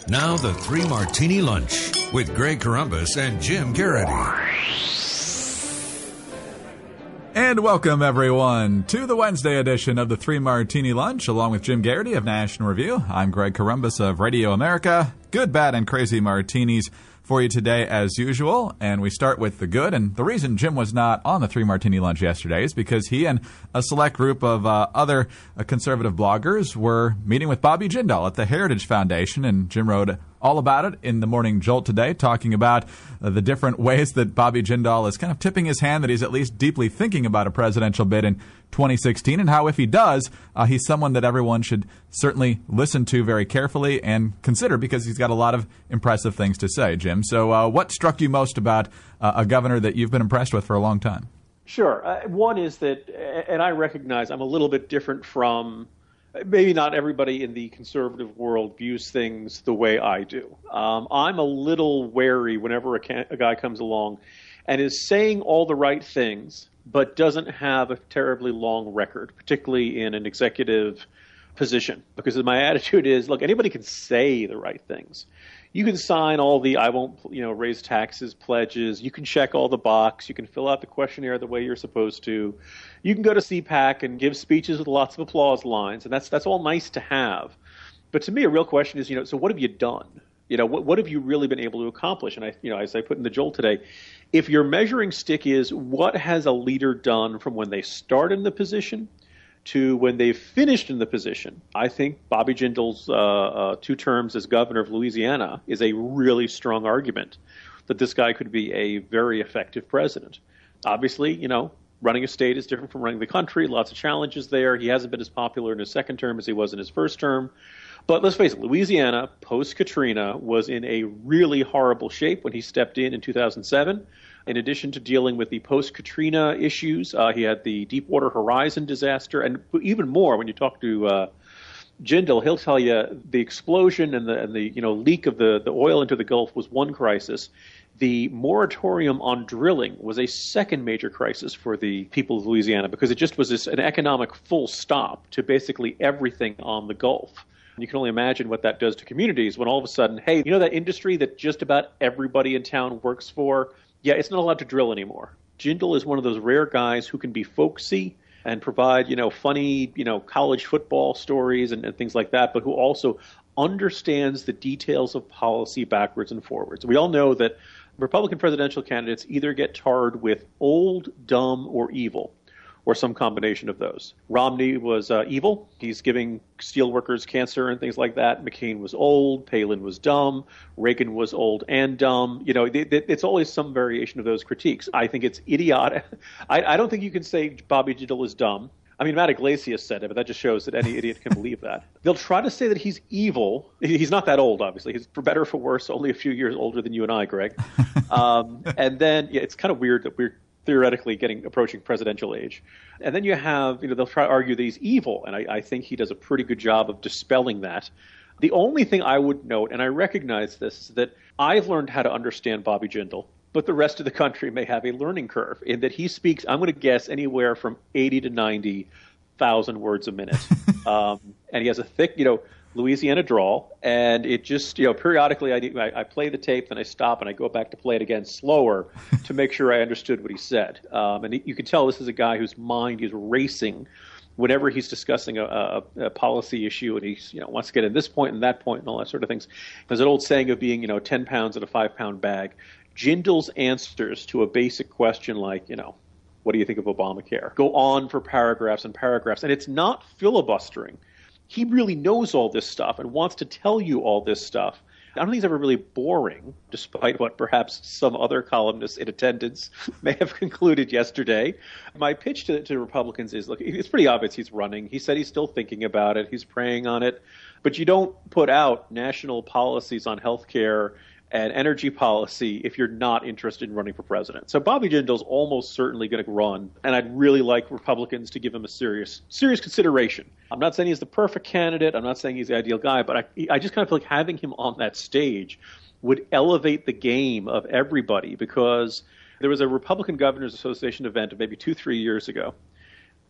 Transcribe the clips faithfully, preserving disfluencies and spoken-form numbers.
Now the Three Martini Lunch with Greg Corombos and Jim Garrity. And welcome, everyone, to the Wednesday edition of the Three Martini Lunch, along with Jim Garrity of National Review. I'm Greg Corombos of Radio America. Good, bad, and crazy martinis for you today, as usual. And we start with the good. And the reason Jim was not on the Three Martini Lunch yesterday is because he and a select group of uh, other uh, conservative bloggers were meeting with Bobby Jindal at the Heritage Foundation. And Jim wrote all about it in the Morning Jolt today, talking about uh, the different ways that Bobby Jindal is kind of tipping his hand that he's at least deeply thinking about a presidential bid in twenty sixteen, and how if he does, uh, he's someone that everyone should certainly listen to very carefully and consider, because he's got a lot of impressive things to say, Jim. So uh, what struck you most about uh, a governor that you've been impressed with for a long time? Sure. Uh, one is that, and I recognize I'm a little bit different from, maybe not everybody in the conservative world views things the way I do. Um, I'm a little wary whenever a, can, a guy comes along and is saying all the right things, but doesn't have a terribly long record, particularly in an executive position. Because my attitude is, look, anybody can say the right things. You can sign all the I won't, you know, raise taxes pledges. You can check all the box. You can fill out the questionnaire the way you're supposed to. You can go to C PAC and give speeches with lots of applause lines, and that's that's all nice to have. But to me, a real question is, you know, so what have you done? You know, what what have you really been able to accomplish? And I, you know, as I put in the Jolt today, if your measuring stick is what has a leader done from when they start in the position to when they've finished in the position, I think Bobby Jindal's uh, uh, two terms as governor of Louisiana is a really strong argument that this guy could be a very effective president. Obviously, you know, running a state is different from running the country. Lots of challenges there. He hasn't been as popular in his second term as he was in his first term. But let's face it, Louisiana, post-Katrina, was in a really horrible shape when he stepped in in two thousand seven. In addition to dealing with the post-Katrina issues, uh, he had the Deepwater Horizon disaster, and even more, when you talk to uh, Jindal, he'll tell you the explosion and the, and the you know leak of the, the oil into the Gulf was one crisis. The moratorium on drilling was a second major crisis for the people of Louisiana, because it just was this, an economic full stop to basically everything on the Gulf. You can only imagine what that does to communities when all of a sudden, hey, you know that industry that just about everybody in town works for? Yeah, it's not allowed to drill anymore. Jindal is one of those rare guys who can be folksy and provide, you know, funny, you know, college football stories and, and things like that, but who also understands the details of policy backwards and forwards. We all know that Republican presidential candidates either get tarred with old, dumb, or evil, or some combination of those. Romney was uh, evil. He's giving steelworkers cancer and things like that. McCain was old. Palin was dumb. Reagan was old and dumb. You know, it, it, it's always some variation of those critiques. I think it's idiotic. I, I don't think you can say Bobby Jindal is dumb. I mean, Matt Iglesias said it, but that just shows that any idiot can believe that. They'll try to say that he's evil. He's not that old, obviously. He's, for better or for worse, only a few years older than you and I, Greg. Um, and then, yeah, it's kind of weird that we're theoretically getting approaching presidential age. And then you have, you know, they'll try to argue that he's evil, and I, I think he does a pretty good job of dispelling that. The only thing I would note, and I recognize this, is that I've learned how to understand Bobby Jindal, but the rest of the country may have a learning curve in that he speaks, I'm going to guess, anywhere from eighty to ninety thousand words a minute. um, and he has a thick, you know, Louisiana drawl, and it just, you know, periodically I, I, I play the tape, then I stop, and I go back to play it again slower to make sure I understood what he said. Um, and you can tell this is a guy whose mind is racing whenever he's discussing a, a, a policy issue, and he's, you know, wants to get in this point and that point and all that sort of things. There's an old saying of being, you know, ten pounds in a five-pound bag. Jindal's answers to a basic question like, you know, what do you think of Obamacare? Go on for paragraphs and paragraphs, and it's not filibustering. He really knows all this stuff and wants to tell you all this stuff. I don't think he's ever really boring, despite what perhaps some other columnists in attendance may have concluded yesterday. My pitch to, to Republicans is, look, it's pretty obvious he's running. He said he's still thinking about it. He's praying on it. But you don't put out national policies on health care and energy policy if you're not interested in running for president. So Bobby Jindal's almost certainly going to run, and I'd really like Republicans to give him a serious serious consideration. I'm not saying he's the perfect candidate. I'm not saying he's the ideal guy, but I, I just kind of feel like having him on that stage would elevate the game of everybody, because there was a Republican Governors Association event maybe two, three years ago.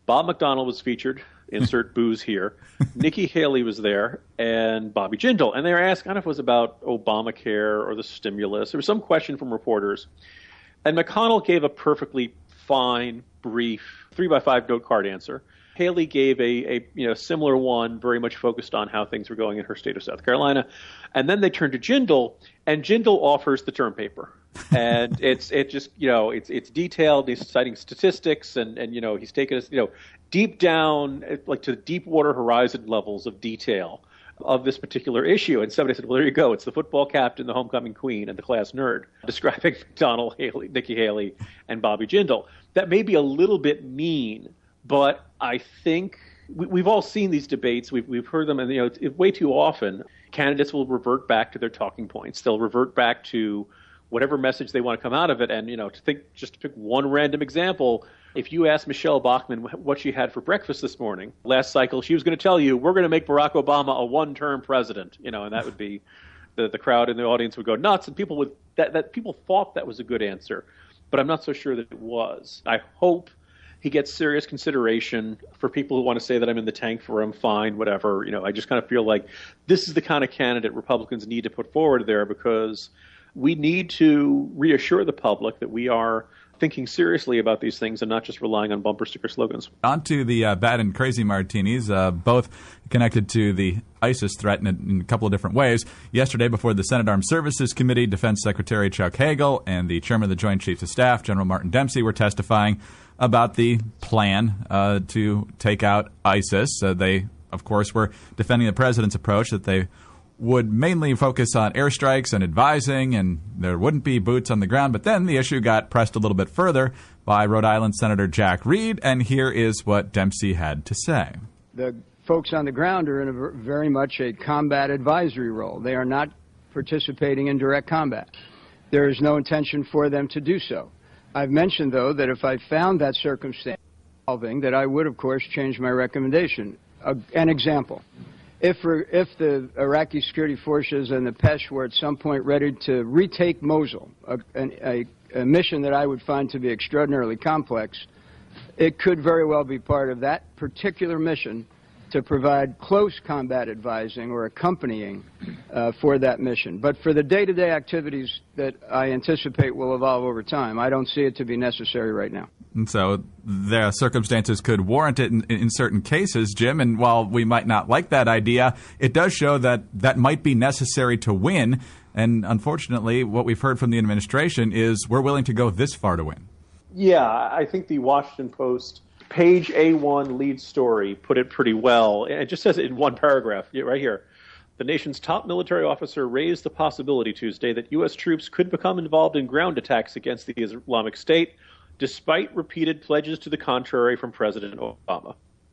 Bob McDonnell was featured. Insert booze here. Nikki Haley was there, and Bobby Jindal. And they were asked, I don't know if it was about Obamacare or the stimulus. There was some question from reporters. And McConnell gave a perfectly fine, brief, three by five note card answer. Haley gave a, a you know similar one, very much focused on how things were going in her state of South Carolina. And then they turned to Jindal, and Jindal offers the term paper. And it's it just you know it's it's detailed. He's citing statistics, and and you know he's taken us you know deep down, like to the deep water horizon levels of detail of this particular issue. And somebody said, well, there you go. It's the football captain, the homecoming queen, and the class nerd describing McDonnell, Haley, Nikki Haley, and Bobby Jindal. That may be a little bit mean, but I think we, we've all seen these debates. We've we've heard them, and you know, it's, it, way too often candidates will revert back to their talking points. They'll revert back to whatever message they want to come out of it. And you know, to think just to pick one random example, if you asked Michelle Bachmann what she had for breakfast this morning, last cycle, she was going to tell you, we're going to make Barack Obama a one-term president. You know, and that would be the the crowd in the audience would go nuts, and people would that that people thought that was a good answer, but I'm not so sure that it was. I hope he gets serious consideration. For people who want to say that I'm in the tank for him, fine, whatever. You know, I just kind of feel like this is the kind of candidate Republicans need to put forward there, because we need to reassure the public that we are thinking seriously about these things and not just relying on bumper sticker slogans. On to the uh, bad and crazy martinis, uh, both connected to the ISIS threat in a, in a couple of different ways. Yesterday, before the Senate Armed Services Committee, Defense Secretary Chuck Hagel and the Chairman of the Joint Chiefs of Staff, General Martin Dempsey, were testifying about the plan uh, to take out ISIS. Uh, they, of course, were defending the president's approach that they would mainly focus on airstrikes and advising, and there wouldn't be boots on the ground. But then the issue got pressed a little bit further by Rhode Island Senator Jack Reed, and here is what Dempsey had to say. The folks on the ground are in a very much a combat advisory role. They are not participating in direct combat. There is no intention for them to do so. I've mentioned, though, that if I found that circumstance involving, that I would, of course, change my recommendation. Uh, an example. If, if the Iraqi security forces and the Pesh were at some point ready to retake Mosul, a, a, a mission that I would find to be extraordinarily complex, it could very well be part of that particular mission to provide close combat advising or accompanying uh, for that mission. But for the day-to-day activities that I anticipate will evolve over time, I don't see it to be necessary right now. And so the circumstances could warrant it in, in certain cases, Jim. And while we might not like that idea, it does show that that might be necessary to win. And unfortunately, what we've heard from the administration is we're willing to go this far to win. Yeah, I think the Washington Post page A one lead story put it pretty well. It just says it in one paragraph right here. The nation's top military officer raised the possibility Tuesday that U S troops could become involved in ground attacks against the Islamic State, despite repeated pledges to the contrary from President Obama.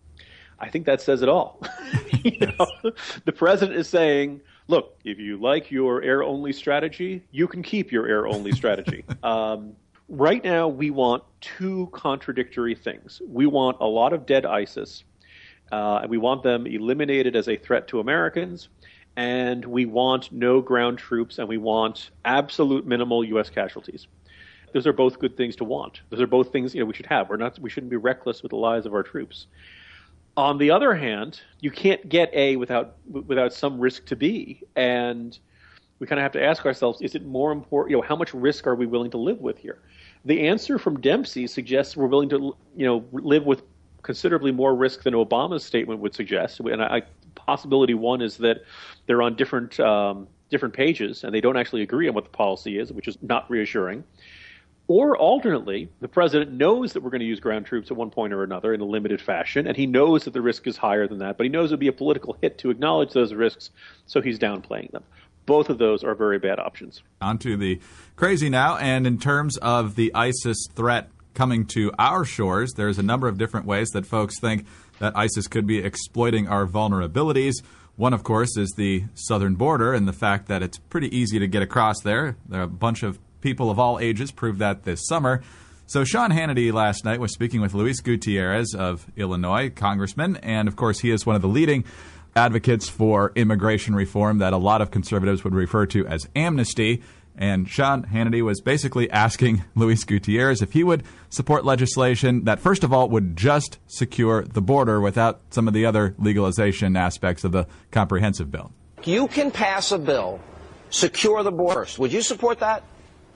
I think that says it all. you know, the president is saying, look, if you like your air-only strategy, you can keep your air-only strategy. um, right now, we want two contradictory things. We want a lot of dead ISIS, uh, and we want them eliminated as a threat to Americans, and we want no ground troops, and we want absolute minimal U S casualties. Those are both good things to want. Those are both things you know we should have. We're not. We shouldn't be reckless with the lives of our troops. On the other hand, you can't get A without without some risk to B, and we kind of have to ask ourselves: is it more important? You know, how much risk are we willing to live with here? The answer from Dempsey suggests we're willing to you know live with considerably more risk than Obama's statement would suggest. And I, possibility one is that they're on different um, different pages and they don't actually agree on what the policy is, which is not reassuring. Or alternately, the president knows that we're going to use ground troops at one point or another in a limited fashion, and he knows that the risk is higher than that, but he knows it would be a political hit to acknowledge those risks, so he's downplaying them. Both of those are very bad options. On to the crazy now, and in terms of the ISIS threat coming to our shores, there's a number of different ways that folks think that ISIS could be exploiting our vulnerabilities. One, of course, is the southern border and the fact that it's pretty easy to get across there. There are a bunch of people of all ages proved that this summer. So Sean Hannity last night was speaking with Luis Gutierrez of Illinois, congressman, and of course he is one of the leading advocates for immigration reform that a lot of conservatives would refer to as amnesty. And Sean Hannity was basically asking Luis Gutierrez if he would support legislation that, first of all, would just secure the border without some of the other legalization aspects of the comprehensive bill. You can pass a bill, secure the border first. Would you support that?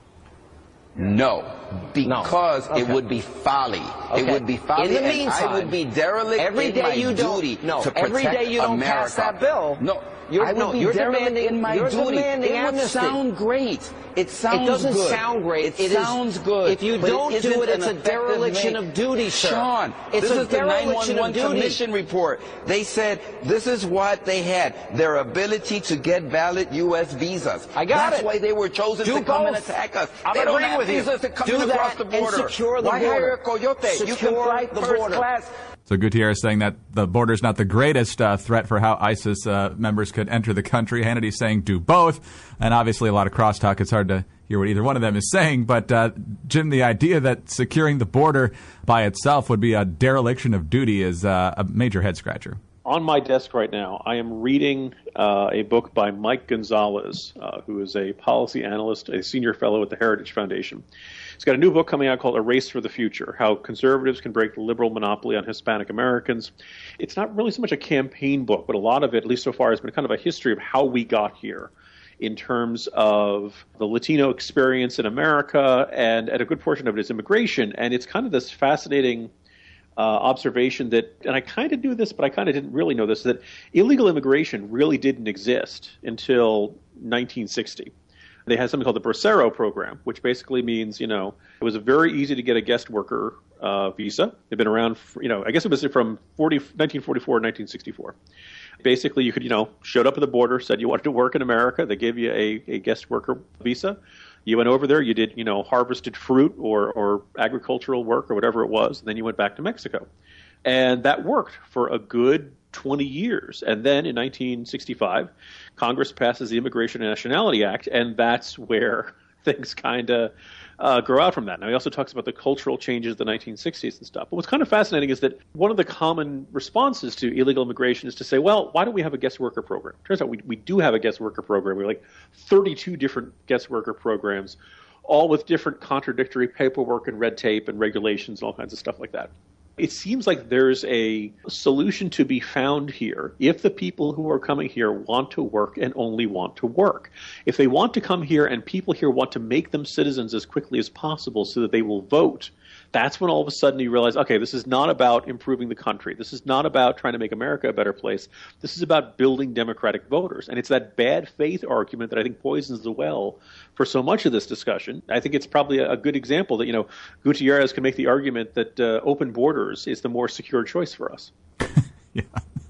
No, because no. Okay. it would be folly. Okay. It would be folly. In the and meantime, I would be derelict every in day my you don't, duty no, to protect every day you don't America. pass that bill. No, you're, I would no, be you're derelict demanding, in my you're duty. demanding It would amnesty. sound great. It sounds It doesn't good. sound great. It, it sounds is, good. If you but don't it do it, an it's a dereliction make. of duty, sir. Sean, it's this a is the nine one dereliction one of duty. Commission report. They said this is what they had, their ability to get valid U S visas. I got That's it. why they were chosen do to come both. and attack us. I'm they don't agreeing have with you. visas to come do in that across the border. And secure the why border. hire a coyote? Secure you can fly the first border. class. So Gutierrez saying that the border is not the greatest uh, threat for how ISIS uh, members could enter the country. Hannity saying do both. And obviously a lot of crosstalk. It's hard to hear what either one of them is saying. But, uh, Jim, the idea that securing the border by itself would be a dereliction of duty is uh, a major head-scratcher. On my desk right now, I am reading uh, a book by Mike Gonzalez, uh, who is a policy analyst, a senior fellow at the Heritage Foundation. He's got a new book coming out called A Race for the Future, How Conservatives Can Break the Liberal Monopoly on Hispanic Americans. It's not really so much a campaign book, but a lot of it, at least so far, has been kind of a history of how we got here in terms of the Latino experience in America, and, and a good portion of it is immigration. And it's kind of this fascinating uh, observation that, and I kind of knew this, but I kind of didn't really know this, that illegal immigration really didn't exist until nineteen sixty. They had something called the Bracero program, which basically means, you know, it was very easy to get a guest worker uh, visa. They've been around, for, you know, I guess it was from nineteen forty-four to nineteen sixty-four. Basically, you could, you know, showed up at the border, said you wanted to work in America. They gave you a, a guest worker visa. You went over there, you did, you know, harvested fruit or, or agricultural work or whatever it was, and then you went back to Mexico. And that worked for a good twenty years. And then in nineteen sixty-five, Congress passes the Immigration and Nationality Act, and that's where things kind of uh, grow out from that. Now, he also talks about the cultural changes of the nineteen sixties and stuff. But what's kind of fascinating is that one of the common responses to illegal immigration is to say, well, why don't we have a guest worker program? Turns out we, we do have a guest worker program. We have like thirty-two different guest worker programs, all with different contradictory paperwork and red tape and regulations and all kinds of stuff like that. It seems like there's a solution to be found here if the people who are coming here want to work and only want to work. If they want to come here and people here want to make them citizens as quickly as possible so that they will vote, that's when all of a sudden you realize, okay, this is not about improving the country. This is not about trying to make America a better place. This is about building democratic voters. And it's that bad faith argument that I think poisons the well for so much of this discussion. I think it's probably a good example that, you know, Gutierrez can make the argument that uh, open borders is the more secure choice for us. Yeah.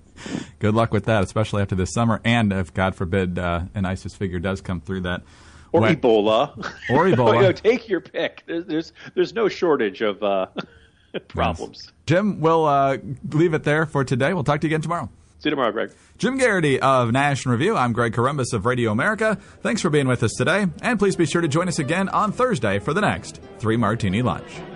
Good luck with that, especially after this summer. And if, God forbid, uh, an ISIS figure does come through that. Or When, Ebola. Or Ebola. you know, take your pick. There's, there's, there's no shortage of uh, problems. Yes. Jim, we'll uh, leave it there for today. We'll talk to you again tomorrow. See you tomorrow, Greg. Jim Garrity of National Review. I'm Greg Corombos of Radio America. Thanks for being with us today. And please be sure to join us again on Thursday for the next Three Martini Lunch.